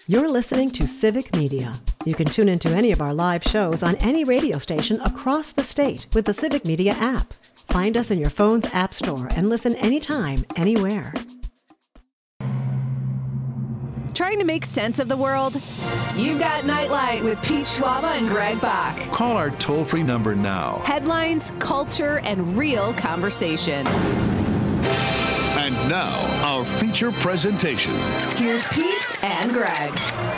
You're listening to Civic Media. You can tune into any of our live shows on any radio station across the state with the Civic Media app. Find us in your phone's app store and listen anytime, anywhere. Trying to make sense of the world? You've got Nightlight with Pete Schwaba and Greg Bach. Call our toll-free number now. Headlines, culture, and real conversation. And now, our feature presentation. Here's Pete and Greg.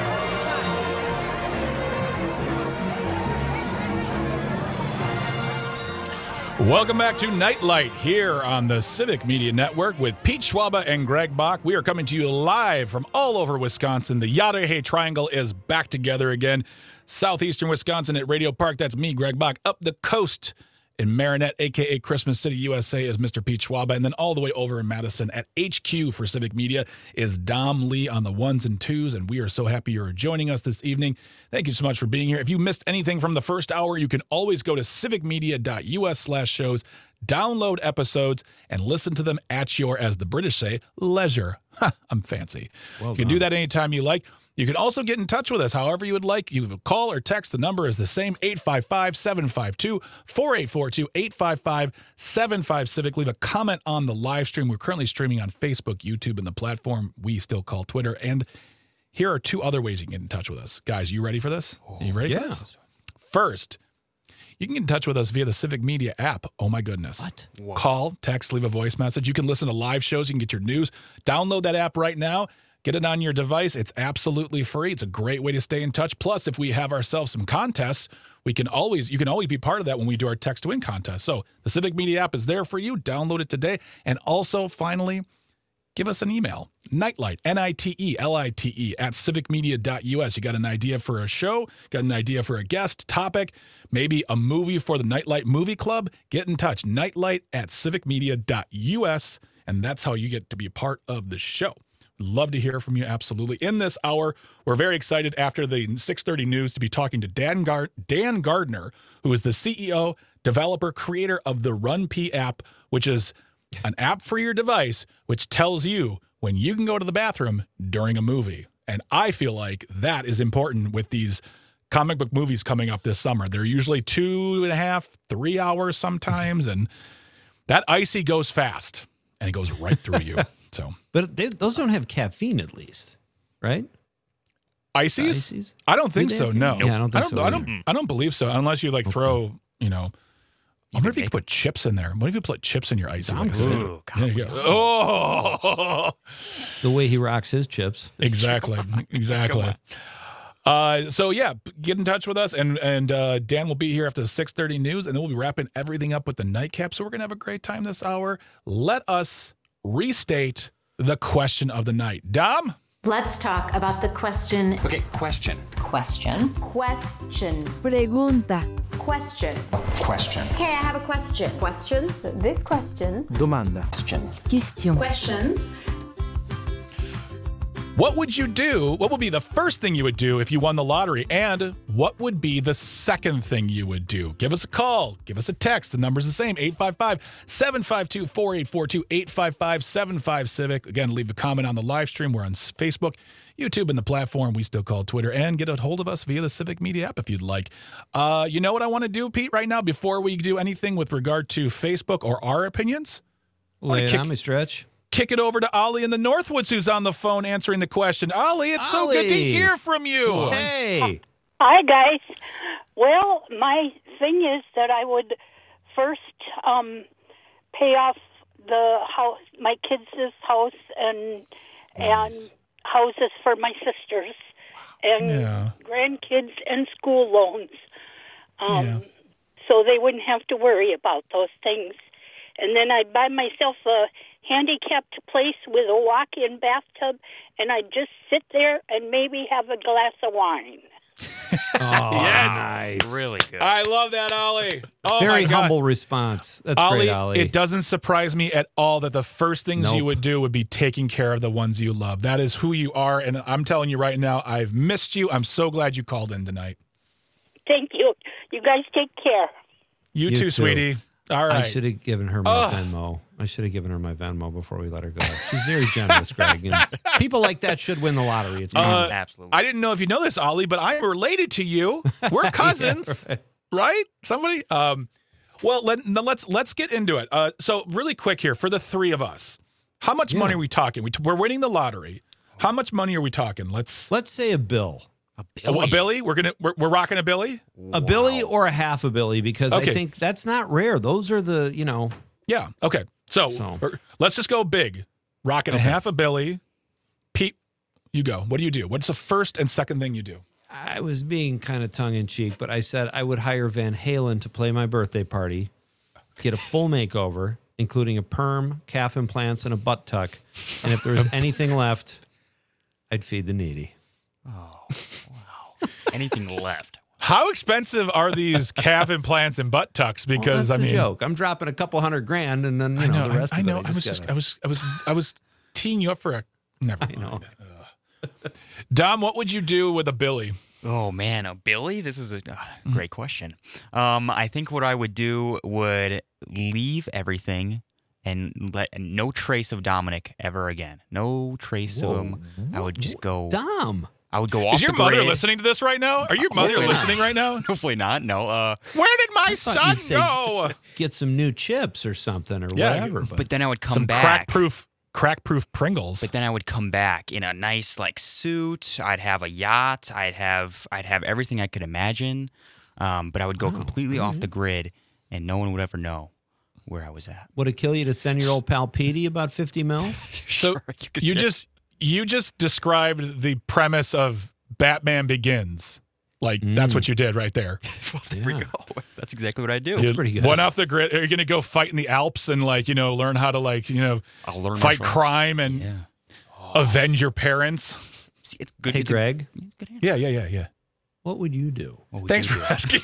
Welcome back to Nightlight here on the Civic Media Network with Pete Schwaba and Greg Bach. We are coming to you live from all over Wisconsin. The Yadahe Triangle is back together again. Southeastern Wisconsin at Radio Park. That's me, Greg Bach. Up the coast in Marinette, a.k.a. Christmas City, USA, is Mr. Pete Schwaba. And then all the way over in Madison at HQ for Civic Media is Dom Lee on the ones and twos. And we are so happy you're joining us this evening. Thank you so much for being here. If you missed anything from the first hour, you can always go to civicmedia.us/shows, download episodes, and listen to them at your, as the British say, leisure. I'm fancy. You can do that anytime you like. You can also get in touch with us however you would like. You can call or text. The number is the same, 855-752-4842, 855-75-CIVIC. Leave a comment on the live stream. We're currently streaming on Facebook, YouTube, and the platform we still call Twitter. And here are two other ways you can get in touch with us. Guys, you ready for this? Are you ready for this? First, you can get in touch with us via the Civic Media app. Oh, my goodness. What? Call, text, leave a voice message. You can listen to live shows. You can get your news. Download that app right now. Get it on your device. It's absolutely free. It's a great way to stay in touch. Plus, if we have ourselves some contests, you can always be part of that when we do our text to win contest. So the Civic Media app is there for you. Download it today. And also, finally, give us an email. Nightlight, Nitelite, at civicmedia.us. You got an idea for a show, got an idea for a guest topic, maybe a movie for the Nightlight Movie Club? Get in touch. Nightlight at civicmedia.us. And that's how you get to be a part of the show. Love to hear from you, absolutely. In this hour, we're very excited after the 6:30 news to be talking to Dan Gardner, who is the CEO, developer, creator of the RunPee app, which is an app for your device which tells you when you can go to the bathroom during a movie. And I feel like that is important with these comic book movies coming up this summer. They're usually 2.5, 3 hours sometimes, and that icy goes fast, and it goes right through you. So, But those don't have caffeine, at least, right? Ices? I don't think so. No, Yeah, I don't think so. I don't believe so. Unless you throw, I wonder if you could put chips in there. What if you put chips in your icy? Ooh, There you go. Oh, The way he rocks his chips. exactly. So yeah, get in touch with us, and Dan will be here after the 6:30 news, and then we'll be wrapping everything up with the nightcap. So we're gonna have a great time this hour. Let us restate the question of the night. Dom? Let's talk about the question. Okay, question. Question. Question. Pregunta. Question. Question. Okay, I have a question. Questions? This question. Domanda. Question. Question. Questions. What would you do? What would be the first thing you would do if you won the lottery? And what would be the second thing you would do? Give us a call. Give us a text. The number's the same, 855-752-4842, 855-75-CIVIC. Again, leave a comment on the live stream. We're on Facebook, YouTube, and the platform we still call Twitter. And get a hold of us via the Civic Media app if you'd like. You know what I want to do, Pete, right now, before we do anything with regard to Facebook or our opinions? Lay it on me, Stretch. Kick it over to Ollie in the Northwoods, who's on the phone answering the question. Ollie, it's so good to hear from you. Hey. Hi, guys. Well, my thing is that I would first pay off the house, my kids' house, and houses for my sisters, and grandkids, and school loans, so they wouldn't have to worry about those things. And then I'd buy myself a handicapped place with a walk-in bathtub, and I'd just sit there and maybe have a glass of wine. Yes. Nice. Really good. I love that, Ollie. Oh, Very my God. humble response. That's Ollie, great, Ollie. it doesn't surprise me at all that the first things you would do would be taking care of the ones you love. That is who you are, and I'm telling you right now, I've missed you. I'm so glad you called in tonight. Thank you. You guys take care. You too, sweetie. All right. I should have given her my Venmo. I should have given her my Venmo before we let her go. She's very generous, Greg. And people like that should win the lottery. It's absolutely. I didn't know if you know this, Ollie, but I'm related to you. We're cousins, right? Somebody. Well, let's get into it. So really quick here for the three of us, how much money are we talking? We're winning the lottery. How much money are we talking? Let's say a bill. A Billy? We're rocking a Billy? A Billy or a half a Billy because I think that's not rare. Those are the, Yeah. Okay. So let's just go big. Rocking a half a Billy. Pete, you go. What do you do? What's the first and second thing you do? I was being kind of tongue-in-cheek, but I said I would hire Van Halen to play my birthday party, get a full makeover, including a perm, calf implants, and a butt tuck. And if there was anything left, I'd feed the needy. Oh, wow. Anything left. How expensive are these calf implants and butt tucks? Because that's the joke. I'm dropping a couple $100,000, and then the rest. I of know. it. I was teeing you up for a. Never mind. I know. Dom, what would you do with a Billy? Oh man, a Billy? This is a great question. I think what I would do would leave everything and let no trace of Dominic ever again. No trace of him. I would just go. Dom. I would go off. Is your mother listening to this right now? Are your mother listening right now? Hopefully not. No. Where did my son go? Get some new chips or something or whatever. But then I would come some back. Crack-proof Pringles. But then I would come back in a nice suit. I'd have a yacht. I'd have everything I could imagine. But I would go completely off the grid, and no one would ever know where I was at. Would it kill you to send your old pal Petey about 50 mil? So you just described the premise of Batman Begins. Like, that's what you did right there. Well, there we go. That's exactly what I do. That's pretty good. One off the grid. Are you going to go fight in the Alps and, learn how to, I'll learn fight crime and avenge your parents? See, it's good. Hey, Greg. Good answer. Yeah. What would you do? Thanks for asking.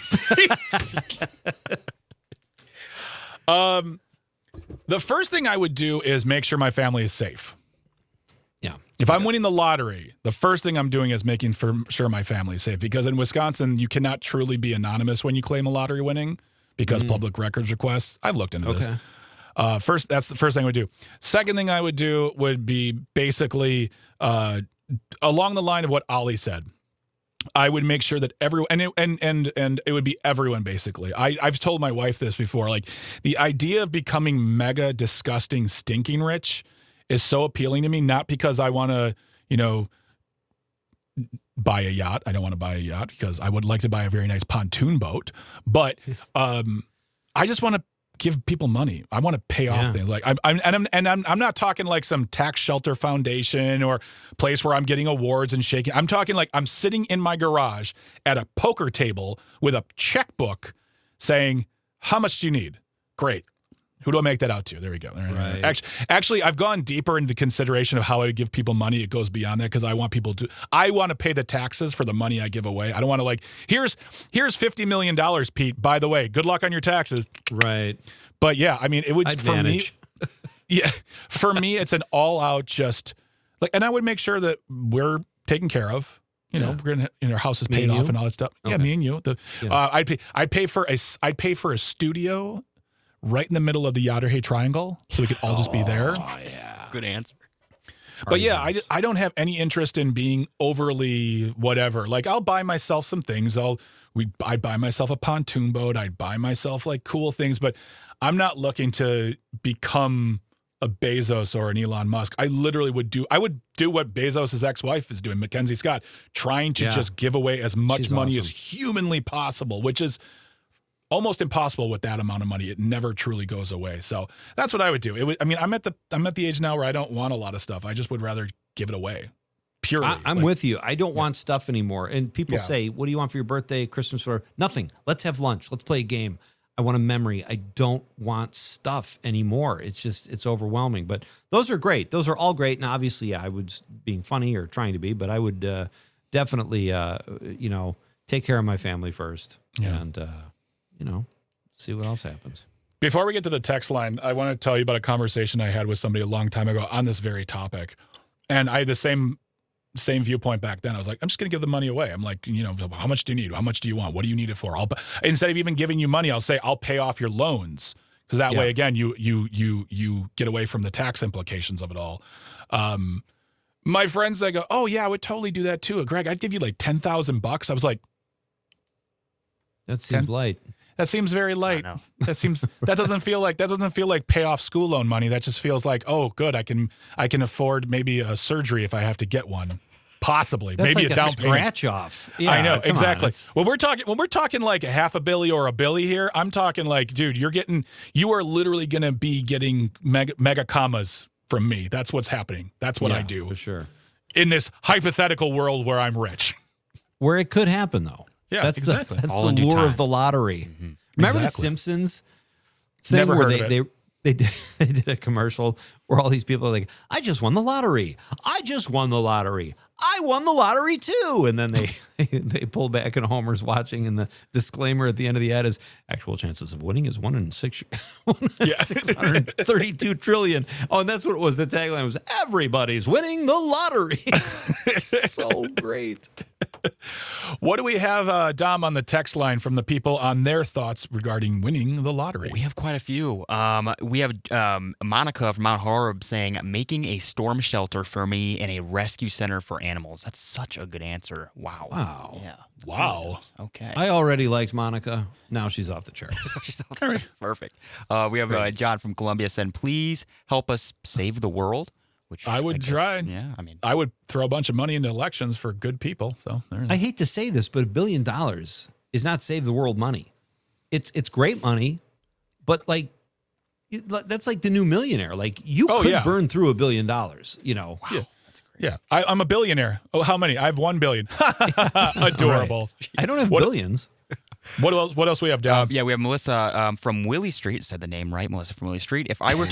The first thing I would do is make sure my family is safe. Yeah. If I'm winning the lottery, the first thing I'm doing is making sure my family is safe. Because in Wisconsin, you cannot truly be anonymous when you claim a lottery winning because public records requests. I've looked into this. That's the first thing I would do. Second thing I would do would be basically along the line of what Ollie said. I would make sure that everyone, and it would be everyone basically. I've told my wife this before. Like, the idea of becoming mega disgusting, stinking rich is so appealing to me. Not because I want to, buy a yacht. I don't want to buy a yacht because I would like to buy a very nice pontoon boat. But I just want to give people money. I want to pay off things. Like I'm not talking like some tax shelter foundation or place where I'm getting awards and shaking. I'm talking like I'm sitting in my garage at a poker table with a checkbook saying, "How much do you need?" Great. Who do I make that out to? There we go. Right. Actually, I've gone deeper into consideration of how I would give people money. It goes beyond that because I want to pay the taxes for the money I give away. I don't want to here's $50 million, Pete. By the way, good luck on your taxes. Right. But yeah, I mean, it would Advantage. for me. Yeah, for me, it's an all-out just and I would make sure that we're taken care of. We're gonna, our house is paid off and all that stuff. Okay. Yeah, me and you. I'd pay for a studio right in the middle of the Yatterhay Triangle, so we could all just be there. Oh, yeah. Good answer. But yeah, I don't have any interest in being overly whatever. Like, I'll buy myself some things. I'd buy myself a pontoon boat. I'd buy myself cool things, but I'm not looking to become a Bezos or an Elon Musk. I literally would do what Bezos' ex-wife is doing, Mackenzie Scott, trying to just give away as much money as humanly possible, which is almost impossible with that amount of money. It never truly goes away. So that's what I would do. I'm at the age now where I don't want a lot of stuff. I just would rather give it away. Purely. I'm with you. I don't want stuff anymore. And people say, "What do you want for your birthday, Christmas, whatever?" Nothing. Let's have lunch. Let's play a game. I want a memory. I don't want stuff anymore. It's overwhelming. But those are great. Those are all great. And obviously, I was being funny or trying to be, but I would definitely, take care of my family first. Yeah. And, see what else happens. Before we get to the text line, I want to tell you about a conversation I had with somebody a long time ago on this very topic. And I had the same viewpoint back then. I was like, I'm just going to give the money away. I'm like, how much do you need? How much do you want? What do you need it for? Instead of even giving you money, I'll say, I'll pay off your loans because that Yeah. way, again, you get away from the tax implications of it all. My friends, they go, oh yeah, I would totally do that too. Greg, I'd give you like $10,000. I was like, That seems light. that seems very light. That doesn't feel like pay off school loan money. That just feels like, oh, good, I can afford maybe a surgery if I have to get one. Possibly. That's Maybe like a down payment. scratch off. Yeah, I know, come on, exactly. it's- When we're talking like a half a billy or a billy here, I'm talking like, dude, you are literally going to be getting mega commas from me. That's what's happening. That's what I do. For sure. In this hypothetical world where I'm rich. Where it could happen, though. Yeah, that's exactly. That's All the in due lure time. of the lottery. Remember Exactly. the Simpsons thing Never where heard of it. they did a commercial where all these people are like, I just won the lottery. I just won the lottery. I won the lottery too. And then they pull back and Homer's watching, and the disclaimer at the end of the ad is actual chances of winning is 1 in 632 trillion. Oh, and that's what it was. The tagline was everybody's winning the lottery. So great. What do we have, Dom, on the text line from the people on their thoughts regarding winning the lottery? We have quite a few. We have Monica from Mount Horeb saying, making a storm shelter for me and a rescue center for animals. That's such a good answer. Wow. Wow. Yeah. Wow. Okay. I already liked Monica. Now she's off the charts. She's out there. Perfect. We have John from Columbia saying, please help us save the world. Which I would guess- try. Yeah, I mean, I would throw a bunch of money into elections for good people. So there it I is. hate to say this, but $1 billion is not save the world money. It's great money, but like that's like the new millionaire. Like you Oh, could yeah. burn through $1 billion. You know, Yeah. Yeah, I'm a billionaire. Oh, how many? I have 1 billion. Adorable. I don't have What- billions. What else? What else we have, Dom? yeah, we have Melissa from Willie Street. Said the name right, Melissa from Willie Street. If I were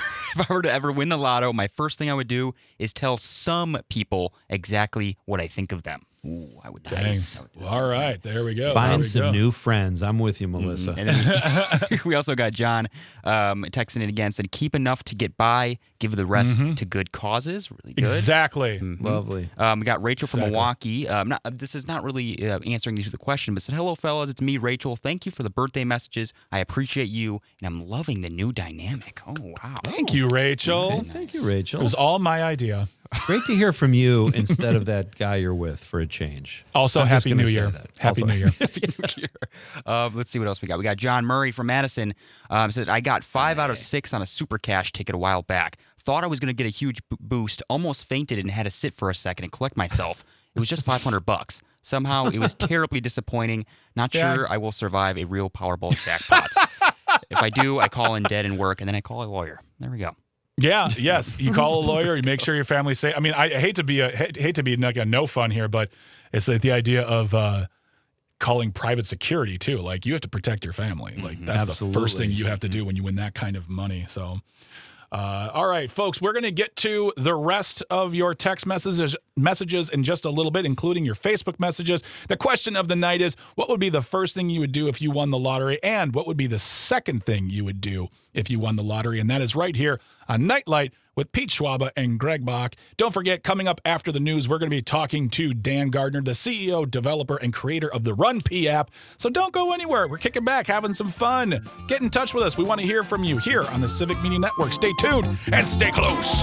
to ever win the lotto, my first thing I would do is tell some people exactly what I think of them. Ooh, I would. Dang. Nice. All right, there we go. Find There we some go. new friends. I'm with you, Melissa. And then we also got John texting it again. Said keep enough to get by, give the rest to good causes. Really good. Exactly. Lovely. We got Rachel from Exactly. Milwaukee. This is not really answering the question, but said, hello, fellas. It's me, Rachel. Thank you for the birthday messages. I appreciate you, and I'm loving the new dynamic. Oh, wow. Thank you, Rachel. Okay, thank you, Rachel. It was all my idea. Great to hear from you instead of that guy you're with for a change. Also, I'm just Happy gonna New say Year. that. Happy Also- New Year. Happy New Year. Let's see what else we got. We got John Murray from Madison. Said, I got 5 out of 6 on a super cash ticket a while back. Thought I was going to get a huge boost. Almost fainted and had to sit for a second and collect myself. It was just $500. Somehow it was terribly disappointing. Not sure I will survive a real Powerball jackpot. If I do, I call in dead and work, and then I call a lawyer. There we go. Yeah. Yes. You call a lawyer. You make sure your family's safe. I mean, I hate to be like a no fun here, but it's like the idea of calling private security too. Like you have to protect your family. Like that's the first Absolutely. thing you have to do when you win that kind of money. So. All right, folks, we're going to get to the rest of your text messages in just a little bit, including your Facebook messages. The question of the night is, what would be the first thing you would do if you won the lottery? And what would be the second thing you would do if you won the lottery? And that is right here on Nightlight with Pete Schwaba and Greg Bach. Don't forget, coming up after the news, we're going to be talking to Dan Gardner, the CEO, developer, and creator of the Run P app. So don't go anywhere. We're kicking back, having some fun. Get in touch with us. We want to hear from you here on the Civic Media Network. Stay tuned and stay close.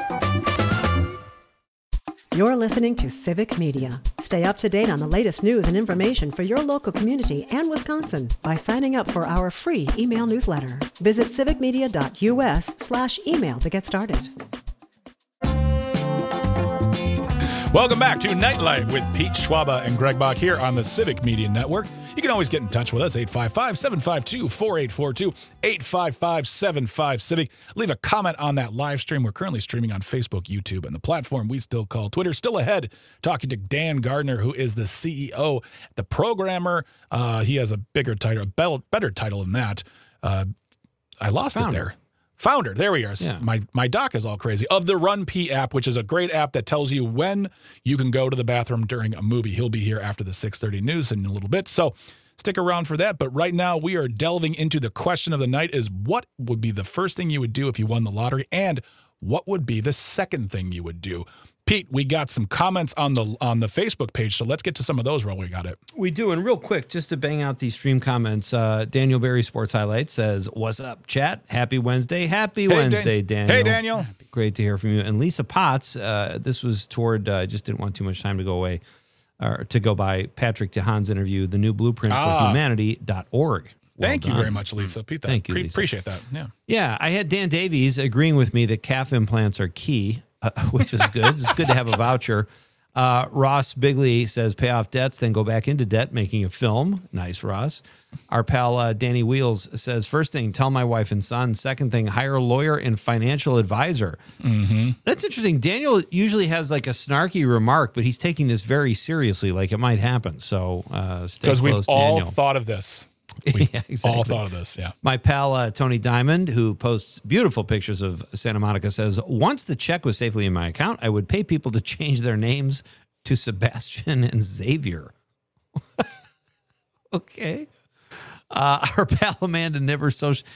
You're listening to Civic Media. Stay up to date on the latest news and information for your local community and Wisconsin by signing up for our free email newsletter. Visit civicmedia.us/email to get started. Welcome back to Nightlight with Pete Schwaba and Greg Bach here on the Civic Media Network. You can always get in touch with us, 855-752-4842, 855-75-CIVIC. Leave a comment on that live stream. We're currently streaming on Facebook, YouTube, and the platform we still call Twitter. Still ahead, talking to Dan Gardner, who is the CEO, the programmer. He has a bigger title, a better title than that. I lost it there. Founder, there we are. Yeah. My doc is all crazy. Of the Run P app, which is a great app that tells you when you can go to the bathroom during a movie. He'll be here after the 6:30 news in a little bit, so stick around for that. But right now, we are delving into the question of the night is what would be the first thing you would do if you won the lottery, and what would be the second thing you would do? Pete, we got some comments on the Facebook page, so let's get to some of those while we got it. We do, and real quick, just to bang out these stream comments, Daniel Berry Sports Highlights says, "What's up, chat? Happy Wednesday. Happy Wednesday, Daniel. Hey, Daniel. Great to hear from you." And Lisa Potts, this was toward, just didn't want too much time to go away, or to go by Patrick DeHaan's interview, the new blueprint for humanity.org. Thank you very much, Lisa. Pete, Thank you, Lisa. Appreciate that. Yeah. Yeah, I had Dan Davies agreeing with me that calf implants are key, which is good. It's good to have a voucher. Ross Bigley says, pay off debts, then go back into debt, making a film. Nice, Ross. Our pal Danny Wheels says, first thing, tell my wife and son. Second thing, hire a lawyer and financial advisor. Mm-hmm. That's interesting. Daniel usually has like a snarky remark, but he's taking this very seriously, like it might happen. So stay close, Because we've all Daniel. thought of this. Yeah, exactly. All thought of this, yeah. My pal Tony Diamond, who posts beautiful pictures of Santa Monica, says, once the check was safely in my account, I would pay people to change their names to Sebastian and Xavier. Okay. Our pal Amanda Nimmer,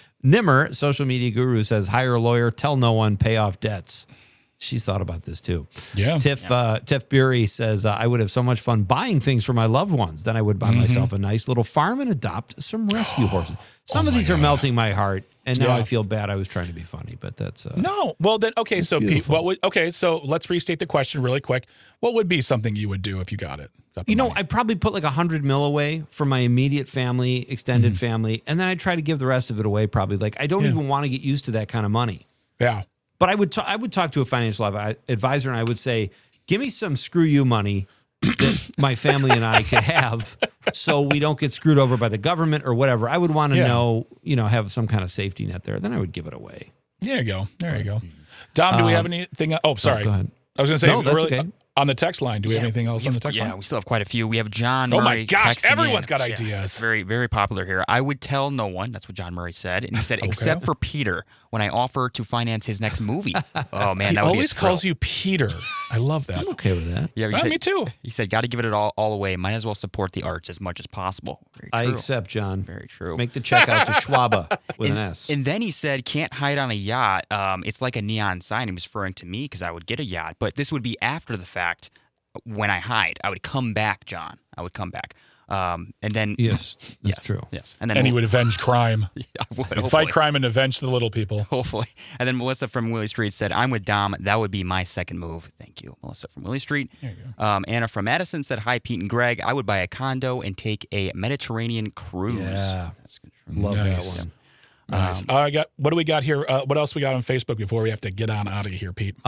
social media guru, says, hire a lawyer, tell no one, pay off debts. She's thought about this too. Yeah. Tiff Bury says, I would have so much fun buying things for my loved ones. Then I would buy myself a nice little farm and adopt some rescue horses. Some of these are melting my heart. And now I feel bad. I was trying to be funny, but that's... No. Well, then, okay, so beautiful. Pete, so let's restate the question really quick. What would be something you would do if you got it? I'd probably put like $100 million away for my immediate family, extended family, and then I'd try to give the rest of it away probably. Like, I don't even want to get used to that kind of money. Yeah. But I would talk to a financial advisor, and I would say, give me some screw you money that my family and I could have so we don't get screwed over by the government or whatever. I would want to know, have some kind of safety net there. Then I would give it away. There you go. There you go. Dom, do we have anything? Oh, sorry. Go ahead. I was going to say, no, that's okay. On the text line, do we have anything else on the text line? Yeah, we still have quite a few. We have John Murray. Oh my gosh, texting everyone's in. got ideas. Very, very popular here. I would tell no one. That's what John Murray said. And he said, except for Peter, when I offer to finance his next movie. Oh, man, that would be a always thrill. calls you Peter. I love that. I'm okay with that. Yeah, me too. He said, got to give it all away. Might as well support the arts as much as possible. Very I true. accept, John. Very true. Make the check out to Schwaba with an S. And then he said, can't hide on a yacht. It's like a neon sign. He was referring to me because I would get a yacht. But this would be after the fact. When I hide, I would come back, John. I would come back. And then... Yes, that's true. Yes. And he would avenge crime. Yeah, I would. He'd fight crime and avenge the little people. Hopefully. And then Melissa from Willie Street said, I'm with Dom. That would be my second move. Thank you, Melissa from Willie Street. There you go. Anna from Madison said, hi, Pete and Greg. I would buy a condo and take a Mediterranean cruise. Yeah. That's good. Love that one. Nice. What do we got here? What else we got on Facebook before we have to get on out of here, Pete?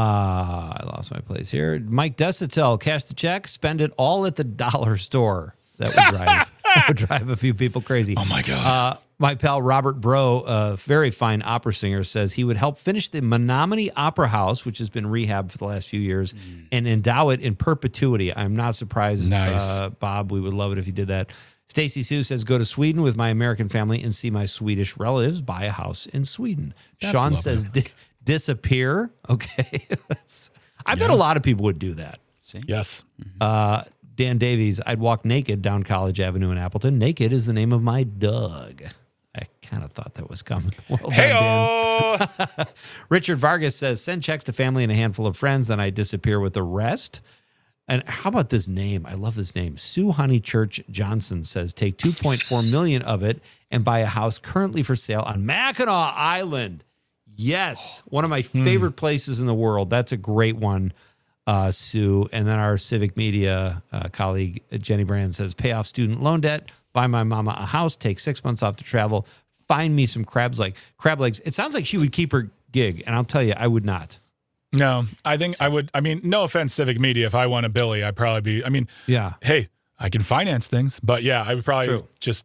I lost my place here. Mike Desitel, cash the check, spend it all at the dollar store. That would drive a few people crazy. Oh my God. My pal Robert Bro, a very fine opera singer, says he would help finish the Menominee Opera House, which has been rehabbed for the last few years, and endow it in perpetuity. I'm not surprised, Nice. Bob. We would love it if you did that. Stacy Sue says, go to Sweden with my American family and see my Swedish relatives, buy a house in Sweden. That's Sean lovely. says, disappear. Okay. I bet a lot of people would do that. See? Yes. Dan Davies, I'd walk naked down College Avenue in Appleton. Naked is the name of my dog. I kind of thought that was coming. Well done, Dan. Richard Vargas says, send checks to family and a handful of friends, then I disappear with the rest. And how about this name? I love this name. Sue Honeychurch Johnson says, take $2.4 million of it and buy a house currently for sale on Mackinac Island. Yes, one of my favorite places in the world. That's a great one, Sue. And then our civic media colleague, Jenny Brand, says, pay off student loan debt, buy my mama a house, take 6 months off to travel, find me some crab legs. It sounds like she would keep her gig, and I'll tell you, I would not. No, I think I would. I mean, no offense, Civic Media. If I won a Billy, I'd probably be. I mean, yeah. Hey, I can finance things, but yeah, I would probably just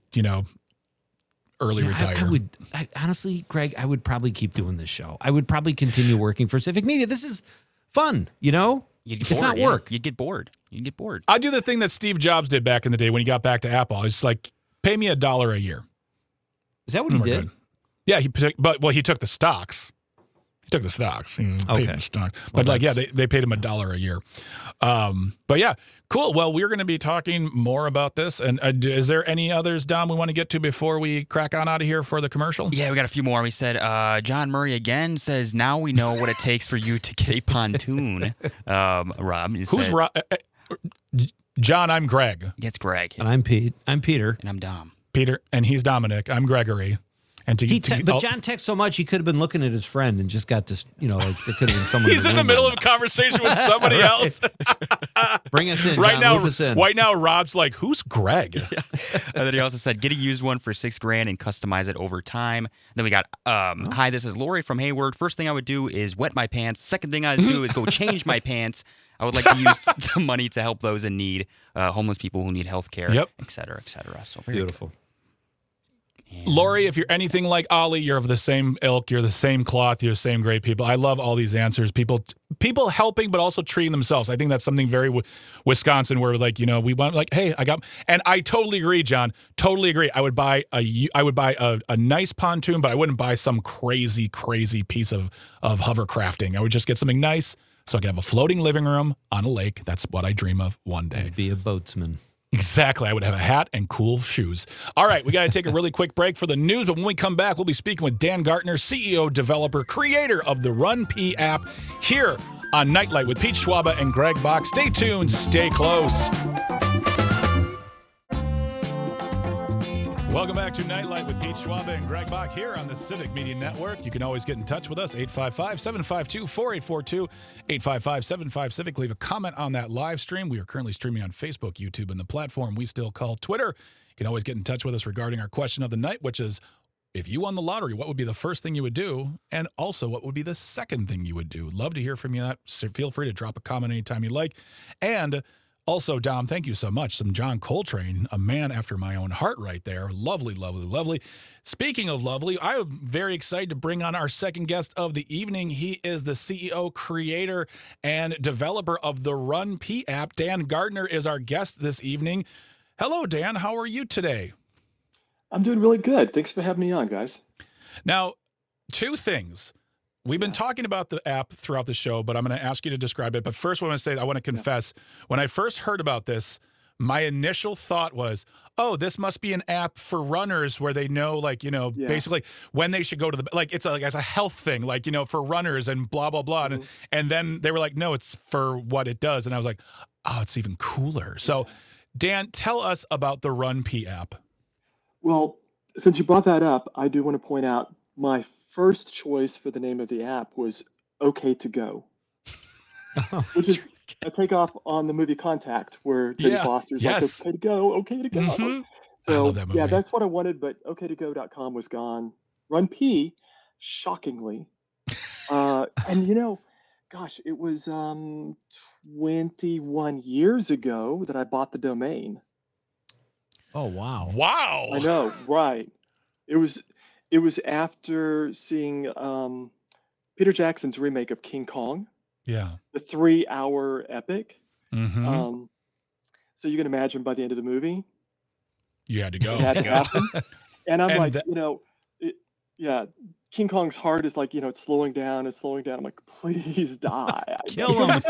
early retire. Honestly, Greg, I would probably keep doing this show. I would probably continue working for Civic Media. This is fun, You'd get it's bored, not work. You'd get bored. I'd do the thing that Steve Jobs did back in the day when he got back to Apple. It's like, pay me $1 a year. Is that what he did? Good. Yeah, he took the stocks. He took the stocks. Paid Okay. the stocks. Well, But like, yeah, that's- they paid him $1 a year. But yeah, cool. Well, we're going to be talking more about this. And is there any others, Dom, we want to get to before we crack on out of here for the commercial? Yeah, we got a few more. We said John Murray again says, now we know what it takes for you to get a pontoon. Rob. Who's Rob? John, I'm Greg. It's Greg. And I'm Pete. I'm Peter. And I'm Dom. Peter, and he's Dominic. I'm Gregory. And But John texts so much, he could have been looking at his friend and just got this, like there could have been someone. He's in the middle of a conversation with somebody else. Bring us in, right John, now. loop us in. Right now, Rob's like, "Who's Greg?" And then he also said, get a used one for $6,000 and customize it over time. Then we got, hi, this is Lori from Hayward. First thing I would do is wet my pants. Second thing I would do is go change my pants. I would like to use the money to help those in need, homeless people who need health care, et cetera, et cetera. So very beautiful. Good. Lori, if you're anything like Ollie, you're of the same ilk, you're the same cloth, you're the same great people. I love all these answers. People helping, but also treating themselves. I think that's something very Wisconsin where like, we want like, hey, and I totally agree, John. Totally agree. I would buy a nice pontoon, but I wouldn't buy some crazy piece of hovercrafting. I would just get something nice so I could have a floating living room on a lake. That's what I dream of one day. Be a boatsman. Exactly. I would have a hat and cool shoes. All right, we got to take a really quick break for the news, but when we come back, we'll be speaking with Dan Gartner, CEO, developer, creator of the Run P app, here on Nightlight with Pete Schwaba and Greg Bach. Stay tuned. Stay close. Welcome back to Nightlight with Pete Schwaba and Greg Bach here on the Civic Media Network. You can always get in touch with us, 855-752-4842, 855-75-CIVIC. Leave a comment on that live stream. We are currently streaming on Facebook, YouTube, and the platform we still call Twitter. You can always get in touch with us regarding our question of the night, which is, if you won the lottery, what would be the first thing you would do? And also, what would be the second thing you would do? Love to hear from you. So feel free to drop a comment anytime you like. And also, Dom, thank you so much. Some John Coltrane, a man after my own heart right there. Lovely, lovely, lovely. Speaking of lovely, I am very excited to bring on our second guest of the evening. He is the CEO, creator, and developer of the Run P app. Dan Gartner is our guest this evening. Hello, Dan. How are you today? I'm doing really good. Thanks for having me on, guys. Now, two things. We've been talking about the app throughout the show, but I'm going to ask you to describe it. But first, I want to confess, when I first heard about this, my initial thought was, oh, this must be an app for runners where they know, basically when they should go to it's a health thing, for runners and blah, blah, blah. Mm-hmm. And then they were like, no, it's for what it does. And I was like, oh, it's even cooler. So, Dan, tell us about the Run P app. Well, since you brought that up, I do want to point out my first choice for the name of the app was OK to Go, which is a takeoff on the movie Contact, where Jodie Foster's like, OK to go, OK to go. Mm-hmm. So, that's what I wanted, but OKToGo.com was gone. Run P, shockingly. And, gosh, it was 21 years ago that I bought the domain. Oh, wow. Wow. I know, right. It was after seeing Peter Jackson's remake of King Kong. Yeah. The 3-hour epic. Mm-hmm. So you can imagine by the end of the movie, you had to go. It had to happen. And I'm King Kong's heart is like, it's slowing down. I'm like, please die. Kill him.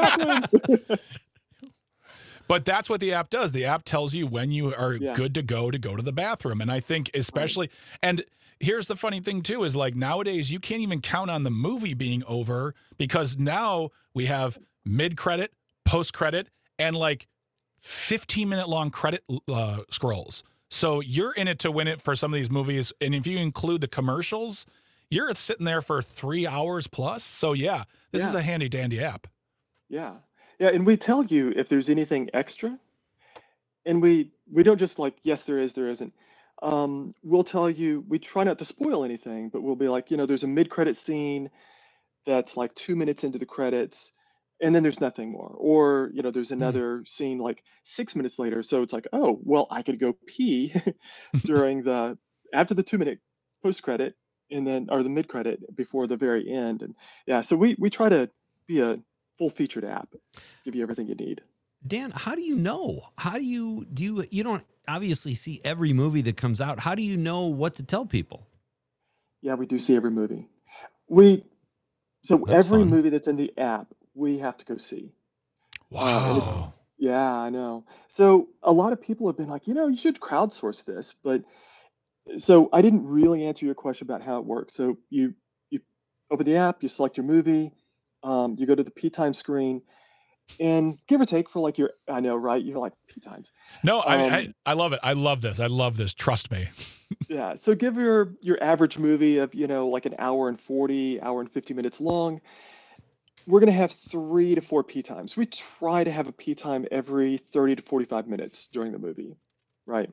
But that's what the app does. The app tells you when you are good to go to the bathroom. And I think especially, and here's the funny thing too, is like nowadays you can't even count on the movie being over because now we have mid-credit, post-credit, and 15-minute long credit scrolls. So you're in it to win it for some of these movies. And if you include the commercials, you're sitting there for 3 hours plus. So this is a handy dandy app. Yeah. Yeah, and we tell you if there's anything extra, and we don't just yes, there is, there isn't. We'll tell you, we try not to spoil anything, but we'll be like, there's a mid-credit scene that's 2 minutes into the credits, and then there's nothing more. Or, there's another scene 6 minutes later, so it's like, oh, well, I could go pee after the 2-minute post-credit, and then, or the mid-credit before the very end. And so we try to be a full-featured app, give you everything you need. Dan, how do you know? How do you don't obviously see every movie that comes out. How do you know what to tell people? Yeah, we do see every movie. We So That's every fun. movie that's in the app, we have to go see. And Wow. yeah, I know. So a lot of people have been like, you should crowdsource this, but so I didn't really answer your question about how it works. So you open the app, you select your movie, you go to the P time screen, and give or take for like I know, right? You're like P times. No, I love it. I love this. I love this. Trust me. Yeah. So give your average movie of like an hour and 40, hour and 50 minutes long. We're going to have 3 to 4 P times. We try to have a P time every 30 to 45 minutes during the movie, right?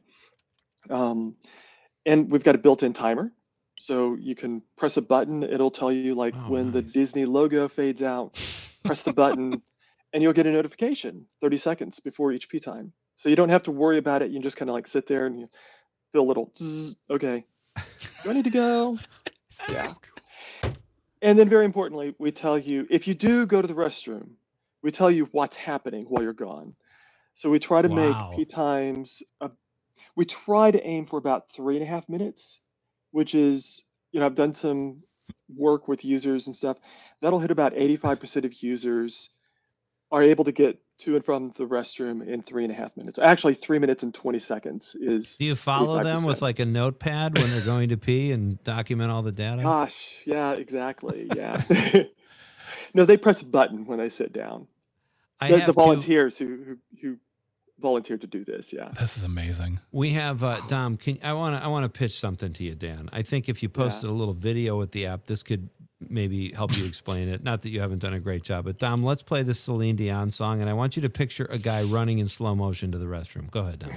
And we've got a built-in timer. So you can press a button. It'll tell you like when the Disney logo fades out, press the button, and you'll get a notification 30 seconds before each P time. So you don't have to worry about it. You just kind of like sit there and you feel a little, zzz, okay, do I need to go? Yeah. And then very importantly, we tell you, if you do go to the restroom, we tell you what's happening while you're gone. So we try to make P times, we try to aim for about 3.5 minutes, which is, I've done some work with users and stuff. That'll hit about 85% of users are able to get to and from the restroom in 3.5 minutes. Actually, 3 minutes and 20 seconds is. Do you follow 85%. them with like a notepad when they're going to pee and document all the data? Gosh, yeah, exactly. Yeah. No, they press a button when they sit down. The volunteers who volunteered to do this. Yeah. This is amazing. We have Dom. I want to pitch something to you, Dan. I think if you posted a little video with the app, this could maybe help you explain it. Not that you haven't done a great job, but Dom, let's play this Celine Dion song, and I want you to picture a guy running in slow motion to the restroom. Go ahead, Dom.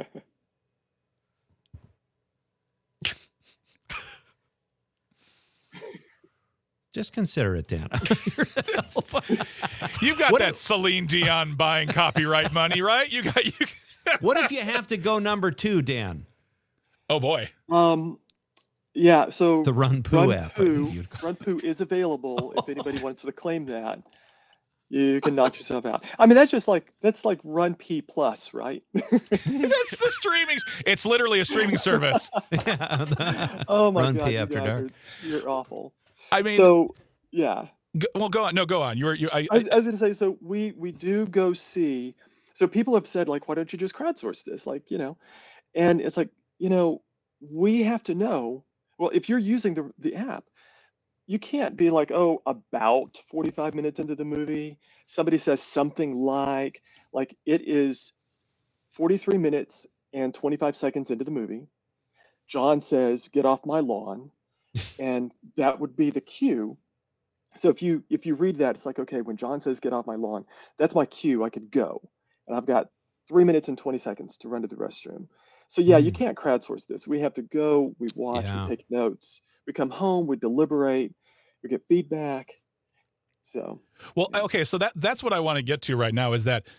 Just consider it, Dan. You've got that Celine Dion buying copyright money, right? You. What if you have to go number 2, Dan? Oh boy. Yeah. So the Run Poo app. Run Poo is available if anybody wants to claim that. You can knock yourself out. I mean, that's like Run P Plus, right? That's the streaming. It's literally a streaming service. Oh my Run God, P After Dark. You're awful. I mean, so yeah. Go on. No, go on. I was going to say, so we do go see. So people have said like, why don't you just crowdsource this? Like, and it's like, we have to know. Well, if you're using the app, you can't be like, oh, about 45 minutes into the movie, somebody says something like it is 43 minutes and 25 seconds into the movie. John says, get off my lawn. And that would be the cue. So if you read that, it's like, okay, when John says get off my lawn, that's my cue. I could go. And I've got 3 minutes and 20 seconds to run to the restroom. So yeah, you can't crowdsource this. We have to go, we watch, we take notes, we come home, we deliberate, we get feedback. So okay, so that's what I want to get to right now is that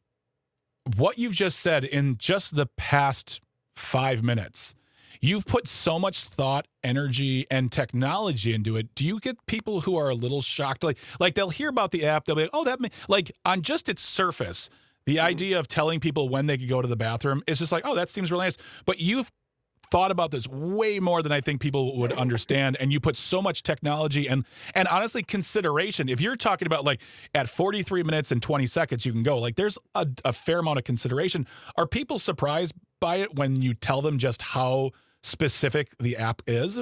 what you've just said in just the past 5 minutes. You've put so much thought, energy, and technology into it. Do you get people who are a little shocked? Like they'll hear about the app, they'll be like, oh, like on just its surface, the idea of telling people when they could go to the bathroom is just like, oh, that seems really nice. But you've thought about this way more than I think people would understand. And you put so much technology and honestly consideration. If you're talking about like at 43 minutes and 20 seconds, you can go, like there's a fair amount of consideration. Are people surprised by it when you tell them just how specific the app is?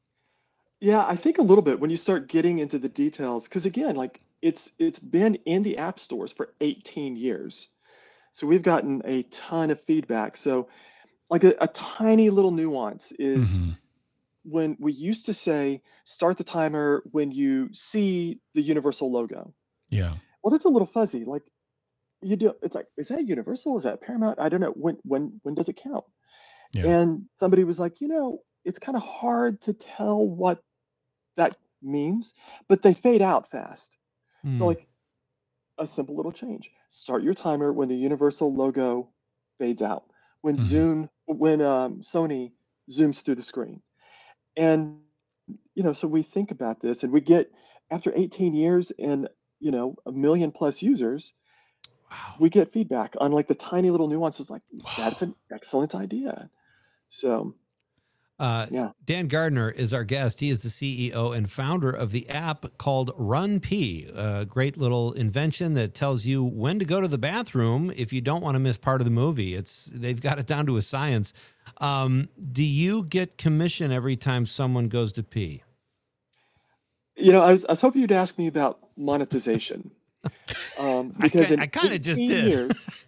Yeah, I think a little bit when you start getting into the details, because again, like it's been in the app stores for 18 years. So we've gotten a ton of feedback. So like a tiny little nuance is when we used to say, start the timer when you see the Universal logo. Yeah. Well, that's a little fuzzy. Like it's like, is that Universal? Is that Paramount? I don't know. When does it count? Yeah. And somebody was like, it's kind of hard to tell what that means, but they fade out fast. So like a simple little change. Start your timer when the Universal logo fades out. When Sony zooms through the screen. And, so we think about this and we get, after 18 years and, 1 million plus users, we get feedback on like the tiny little nuances like, that's an excellent idea. So Dan Gardner is our guest. He is the CEO and founder of the app called Run P, a great little invention that tells you when to go to the bathroom if you don't want to miss part of the movie. They've got it down to a science. Do you get commission every time someone goes to pee? I was hoping you'd ask me about monetization. Because I kind of just did.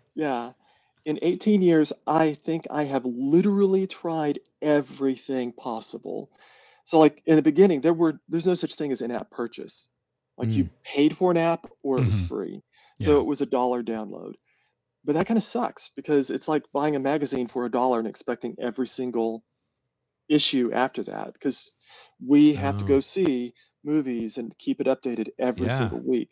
In 18 years, I think I have literally tried everything possible. So like in the beginning, there's no such thing as in-app purchase. Like you paid for an app or it was free. So it was $1 download. But that kind of sucks because it's like buying a magazine for $1 and expecting every single issue after that, because we have to go see movies and keep it updated every single week.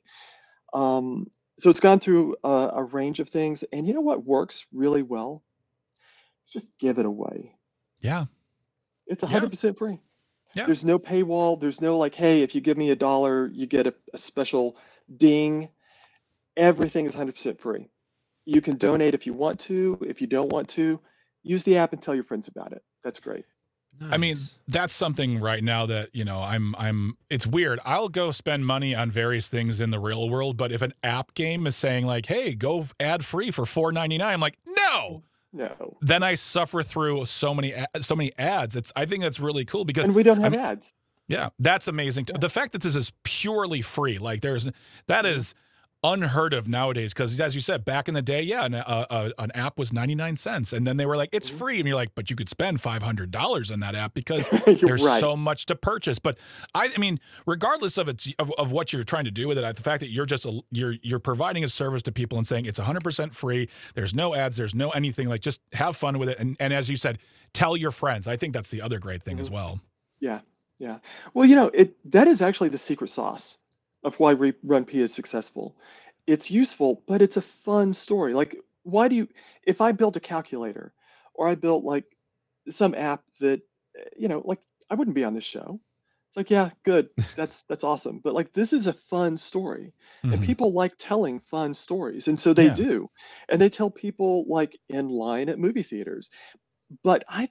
So it's gone through a range of things. And you know what works really well? Just give it away. Yeah. It's 100% free. Yeah. There's no paywall. There's no like, hey, if you give me $1, you get a special ding. Everything is 100% free. You can donate if you want to. If you don't want to, use the app and tell your friends about it. That's great. Nice. I mean, that's something right now that, it's weird. I'll go spend money on various things in the real world, but if an app game is saying like, hey, go ad free for $4.99, I'm like, no. Then I suffer through so many ads. I think that's really cool because and we don't have ads. Yeah, that's amazing. The fact that this is purely free, like that is unheard of nowadays, because as you said, back in the day, an app was 99 cents, and then they were like, it's free, and you're like, but you could spend $500 on that app because there's so much to purchase. But I mean, regardless of what you're trying to do with it, the fact that you're providing a service to people and saying it's 100% free, there's no ads, there's no anything, like just have fun with it, and as you said, tell your friends. I think that's the other great thing as well. Yeah. Well, that is actually the secret sauce of why Run P is successful. It's useful, but it's a fun story. Like, if I built a calculator or I built like some app that, like I wouldn't be on this show. It's like, yeah, good. That's awesome. But like, this is a fun story and people like telling fun stories. And so they do. And they tell people like in line at movie theaters. But I'm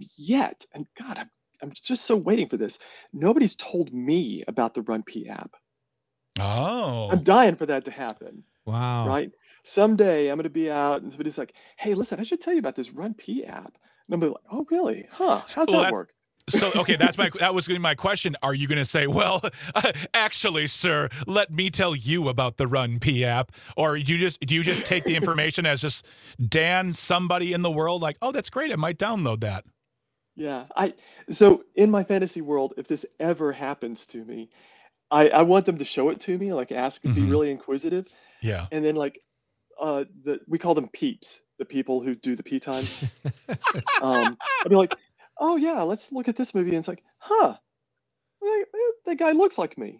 just so waiting for this. Nobody's told me about the Run P app. Oh. I'm dying for that to happen. Wow. Right? Someday I'm going to be out and somebody's like, hey, listen, I should tell you about this Run P app. And I'm like, oh, really? Huh? How's that work? So, okay, that was going to be my question. Are you going to say, well, actually, sir, let me tell you about the Run P app? Or do you just take the information as just Dan, somebody in the world, like, oh, that's great, I might download that? Yeah. So in my fantasy world, if this ever happens to me, I want them to show it to me, like ask, be really inquisitive. Yeah. And then like, we call them peeps, the people who do the pee times. I'd be like, oh yeah, let's look at this movie. And it's like, huh, that guy looks like me.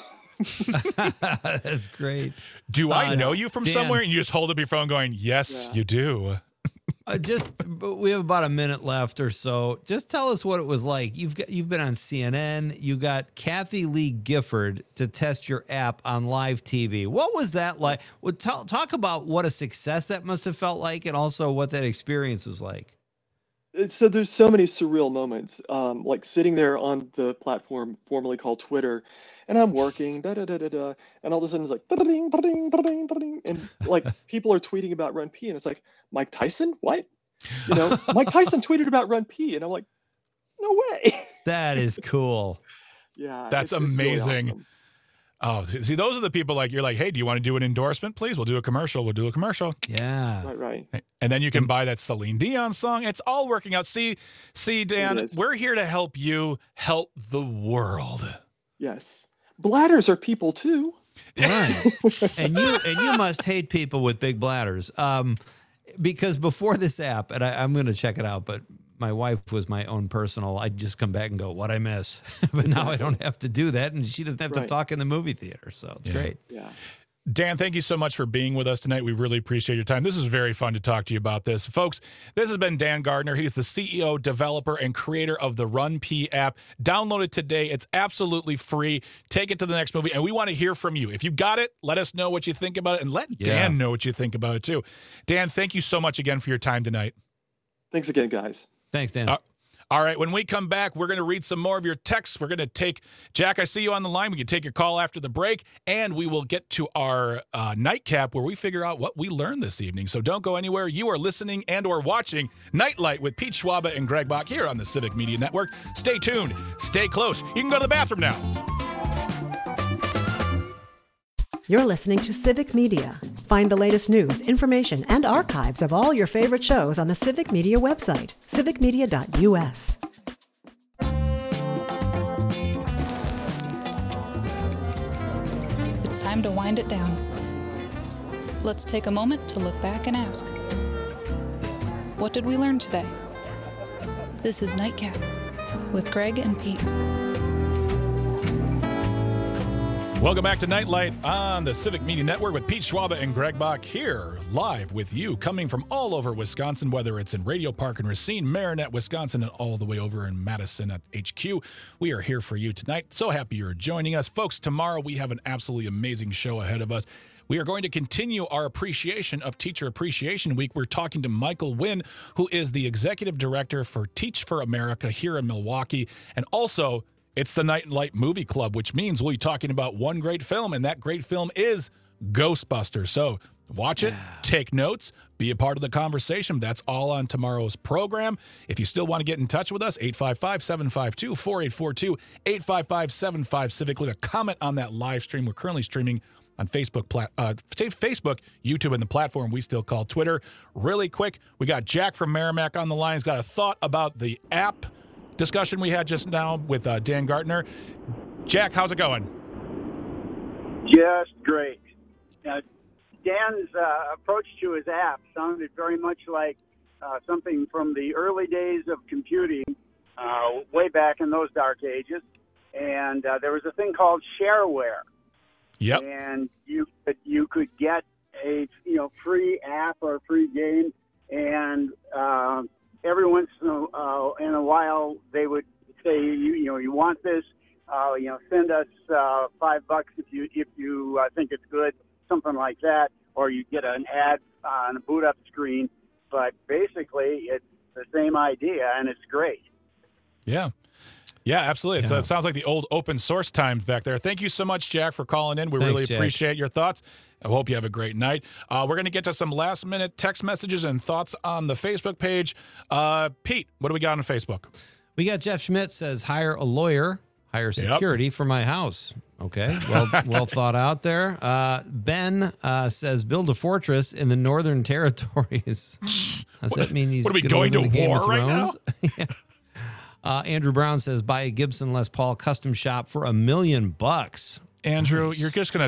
That's great. Do I know you from somewhere? And you just hold up your phone going, yes, you do. We have about a minute left or so. Just tell us what it was like. You've been on CNN. You got Kathy Lee Gifford to test your app on live TV. What was that like? Well, talk about what a success that must have felt like, and also what that experience was like. So there's so many surreal moments, like sitting there on the platform formerly called Twitter, and I'm working, and all of a sudden it's like, da-da-ding, da-da-ding, da-da-ding, da-da-ding, and like people are tweeting about Run P, and it's like, Mike Tyson? What? Mike Tyson tweeted about Run P, and I'm like, no way. That is cool. Yeah. That's amazing. Really awesome. Oh, see, those are the people like, you're like, hey, do you want to do an endorsement? Please, we'll do a commercial. Yeah. Right. And then you can buy that Celine Dion song. It's all working out. See, Dan, we're here to help you help the world. Yes. Bladders are people too. Right. and you must hate people with big bladders. Because before this app, and I'm going to check it out, but my wife was my own personal, I'd just come back and go, what'd I miss? But now I don't have to do that, and she doesn't have to talk in the movie theater, so it's great. Yeah. Dan, thank you so much for being with us tonight. We really appreciate your time. This is very fun to talk to you about this. Folks, this has been Dan Gardner. He's the CEO, developer, and creator of the Run P app. Download it today. It's absolutely free. Take it to the next movie, and we want to hear from you. If you got it, let us know what you think about it, and let Dan know what you think about it, too. Dan, thank you so much again for your time tonight. Thanks again, guys. Thanks, Dan. All right, when we come back, we're going to read some more of your texts. We're going to take, Jack, I see you on the line. We can take your call after the break, and we will get to our nightcap where we figure out what we learned this evening. So don't go anywhere. You are listening and or watching Nightlight with Pete Schwaba and Greg Bach here on the Civic Media Network. Stay tuned. Stay close. You can go to the bathroom now. You're listening to Civic Media. Find the latest news, information, and archives of all your favorite shows on the Civic Media website, civicmedia.us. It's time to wind it down. Let's take a moment to look back and ask, what did we learn today? This is Nightcap with Greg and Pete. Welcome back to Nightlight on the Civic Media Network with Pete Schwaba and Greg Bach here live with you, coming from all over Wisconsin, whether it's in Radio Park in Racine, Marinette, Wisconsin, and all the way over in Madison at HQ. We are here for you tonight. So happy you're joining us. Folks, tomorrow we have an absolutely amazing show ahead of us. We are going to continue our appreciation of Teacher Appreciation Week. We're talking to Michael Wynn, who is the Executive Director for Teach for America here in Milwaukee, and also it's the Night and Light Movie Club, which means we'll be talking about one great film, and that great film is Ghostbusters. So watch it, take notes, be a part of the conversation. That's all on tomorrow's program. If you still want to get in touch with us, 855-752-4842, 855-75-CIVIC. Leave a comment on that live stream. We're currently streaming on Facebook, YouTube, and the platform we still call Twitter. Really quick, we got Jack from Merrimack on the line. He's got a thought about the app discussion we had just now with Dan Gartner. Jack, how's it going? Just great. Now, Dan's approach to his app sounded very much like something from the early days of computing, way back in those dark ages. And there was a thing called shareware. Yep. And you could get a free app or a free game, and every once in a while, they would say, you want this, send us $5 if you think it's good, something like that, or you get an ad on a boot up screen. But basically, it's the same idea, and it's great. Yeah. Yeah, absolutely. Yeah. So it sounds like the old open source times back there. Thank you so much, Jack, for calling in. We really appreciate your thoughts. I hope you have a great night. We're going to get to some last-minute text messages and thoughts on the Facebook page. Pete, what do we got on Facebook? We got Jeff Schmidt says, hire a lawyer, hire security for my house. Okay, well thought out there. Ben says, build a fortress in the Northern Territories. Does that mean he's going to war right now? Yeah. Andrew Brown says, buy a Gibson Les Paul custom shop for $1 million. Andrew, nice. you're just gonna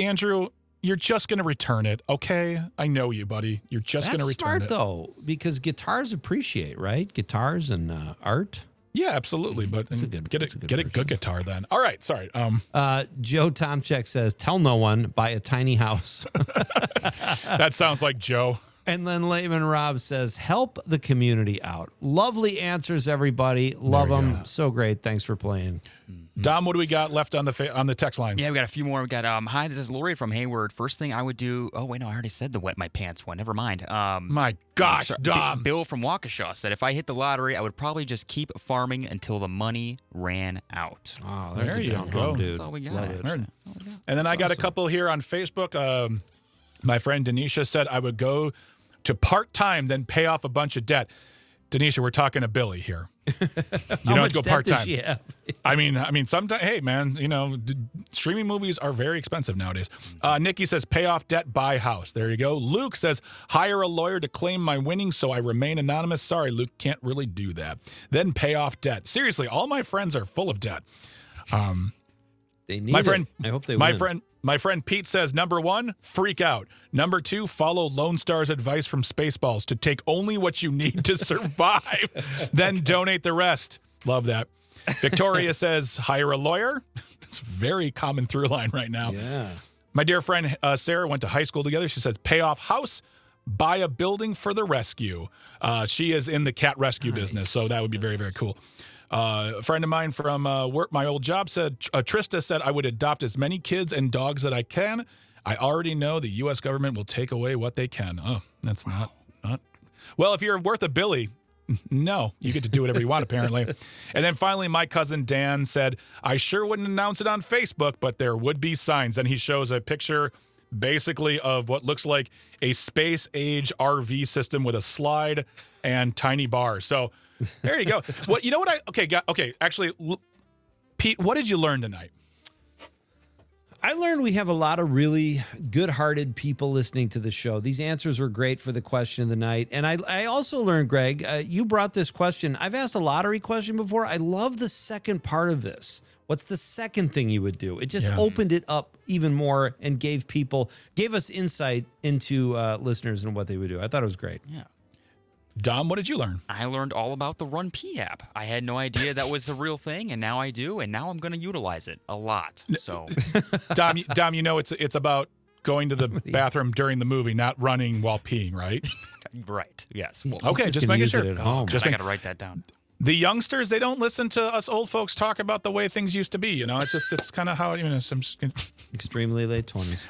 return it, okay? I know you, buddy. You're just gonna return it. That's smart though, because guitars appreciate, right? Guitars and art. Yeah, absolutely. But get a good guitar then. All right, sorry. Joe Tomchek says, tell no one, buy a tiny house. That sounds like Joe. And then Layman Rob says, help the community out. Lovely answers, everybody. Love them. So great. Thanks for playing. Dom, what do we got left on the text line? Yeah, we got a few more. We got, hi, this is Lori from Hayward. First thing I would do, I already said the wet my pants one. Never mind. My gosh, Dom. Bill from Waukesha said, if I hit the lottery, I would probably just keep farming until the money ran out. Oh, there you go, dude. That's all we got. And then I got a couple here on Facebook. My friend Denisha said I would go to part-time, then pay off a bunch of debt. Denisha, we're talking to Billy here. You don't have to go part-time. I mean, sometimes, hey, man, streaming movies are very expensive nowadays. Nikki says, pay off debt, buy house. There you go. Luke says, hire a lawyer to claim my winnings so I remain anonymous. Sorry, Luke, can't really do that. Then pay off debt. Seriously, all my friends are full of debt. They need it. I hope they win. My friend Pete says, number 1, freak out. Number 2, follow Lone Star's advice from Spaceballs to take only what you need to survive, then donate the rest. Love that. Victoria says, hire a lawyer. It's a very common through line right now. Yeah. My dear friend Sarah went to high school together. She says, pay off house, buy a building for the rescue. She is in the cat rescue business, so that would be very, very cool. A friend of mine from work, my old job, said, Trista said, I would adopt as many kids and dogs that I can. I already know the U.S. government will take away what they can. Oh, that's not. Well, if you're worth a Billy, No, you get to do whatever you want, apparently. And then finally, my cousin Dan said, I sure wouldn't announce it on Facebook, but there would be signs. And he shows a picture basically of what looks like a space-age RV system with a slide and tiny bars. So there you go. Actually, Pete, what did you learn tonight? I learned we have a lot of really good-hearted people listening to the show. These answers were great for the question of the night. And I also learned, Greg, you brought this question. I've asked a lottery question before. I love the second part of this. What's the second thing you would do? It just opened it up even more and gave us insight into listeners and what they would do. I thought it was great. Yeah. Dom, what did you learn? I learned all about the Run P app. I had no idea that was a real thing, and now I do, and now I'm going to utilize it a lot. So, Dom, it's about going to the bathroom during the movie, not running while peeing, right? Right. Yes. Well, okay, just making sure. At home. I got to write that down. The youngsters, they don't listen to us old folks talk about the way things used to be. You know, it's kind of how, extremely late 20s.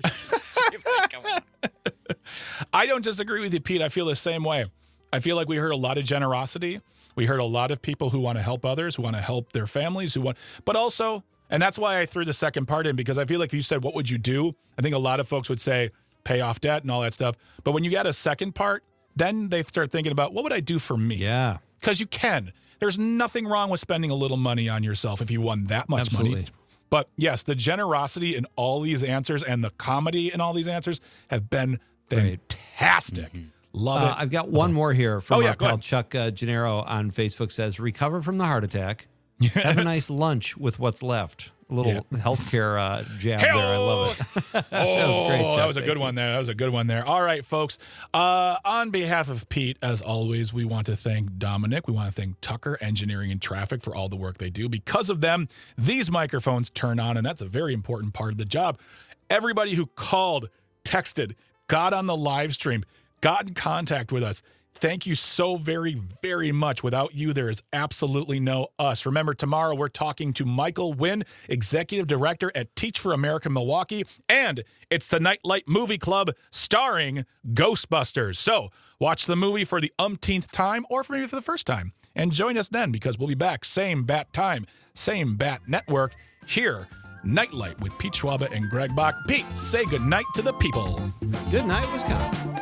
I don't disagree with you, Pete. I feel the same way. I feel like we heard a lot of generosity. We heard a lot of people who want to help others, who want to help their families, but also, and that's why I threw the second part in, because I feel like if you said, what would you do? I think a lot of folks would say, pay off debt and all that stuff. But when you got a second part, then they start thinking about, what would I do for me? Yeah. Because you can. There's nothing wrong with spending a little money on yourself if you won that much money. But yes, the generosity in all these answers and the comedy in all these answers have been fantastic. Mm-hmm. Love it. I've got one more here from our go pal ahead. Chuck Gennaro on Facebook. Says, recover from the heart attack. Have a nice lunch with what's left. A little healthcare jab there. I love it. That was great, Chuck. That was a good one there. That was a good one there. All right, folks. On behalf of Pete, as always, we want to thank Dominic. We want to thank Tucker Engineering and Traffic for all the work they do. Because of them, these microphones turn on, and that's a very important part of the job. Everybody who called, texted, got on the live stream, got in contact with us. Thank you so very, very much. Without you, there is absolutely no us. Remember, tomorrow we're talking to Michael Wynn, Executive Director at Teach for America Milwaukee, and it's the Nightlight Movie Club starring Ghostbusters. So watch the movie for the umpteenth time, or maybe for the first time, and join us then, because we'll be back same bat time, same bat network here. Nightlight with Pete Schwaba and Greg Bach. Pete, say goodnight to the people. Good night, Wisconsin.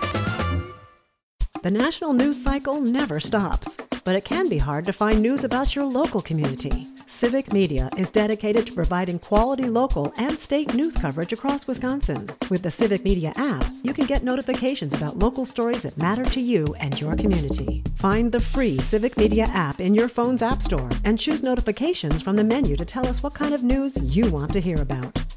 The national news cycle never stops, but it can be hard to find news about your local community. Civic Media is dedicated to providing quality local and state news coverage across Wisconsin. With the Civic Media app, you can get notifications about local stories that matter to you and your community. Find the free Civic Media app in your phone's app store and choose notifications from the menu to tell us what kind of news you want to hear about.